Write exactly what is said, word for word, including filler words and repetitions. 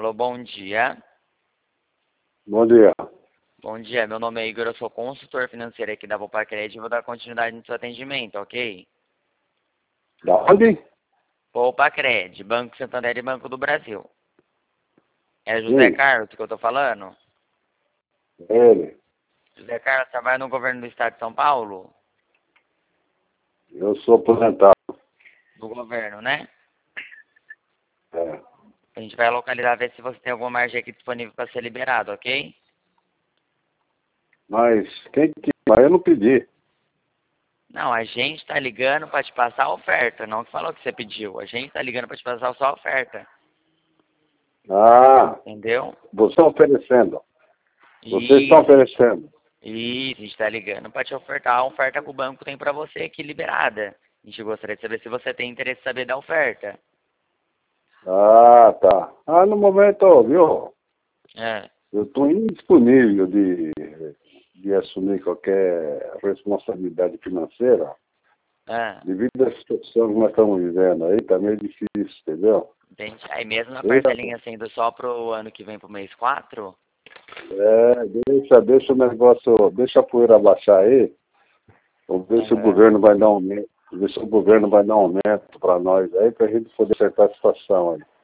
Alô, bom dia. Bom dia. Bom dia, meu nome é Igor, eu sou consultor financeiro aqui da Poupa-Cred e vou dar continuidade no seu atendimento, ok? Da onde? Poupa-Cred, Banco Santander e Banco do Brasil. É José Sim, Carlos que eu tô falando? ele. José Carlos trabalha no governo do estado de São Paulo? Eu sou aposentado. Do governo, né? É. A gente vai localizar, ver se você tem alguma margem aqui disponível para ser liberado, ok? Mas quem que. Mas eu não pedi. Não, a gente tá ligando para te passar a oferta, não que falou que você pediu. A gente tá ligando para te passar só a oferta, Ah, entendeu? você está oferecendo. Vocês estão Isso, a gente, oferecendo. isso, a gente tá ligando para te ofertar a oferta que o banco tem para você aqui liberada. A gente gostaria de saber se você tem interesse em saber da oferta. Ah, tá. Ah, no momento, viu? É, Eu estou indisponível de, de assumir qualquer responsabilidade financeira é, devido à situação que nós estamos vivendo aí, tá meio difícil, entendeu? entendi. Aí mesmo na Deixa, parcelinha sendo só pro ano que vem, pro mês quatro. é, deixa, deixa o negócio, deixa a poeira baixar aí. Vamos ver se o Aham. governo vai dar um aumento, ver se o governo vai dar um aumento para nós aí, para a gente poder acertar a situação aí.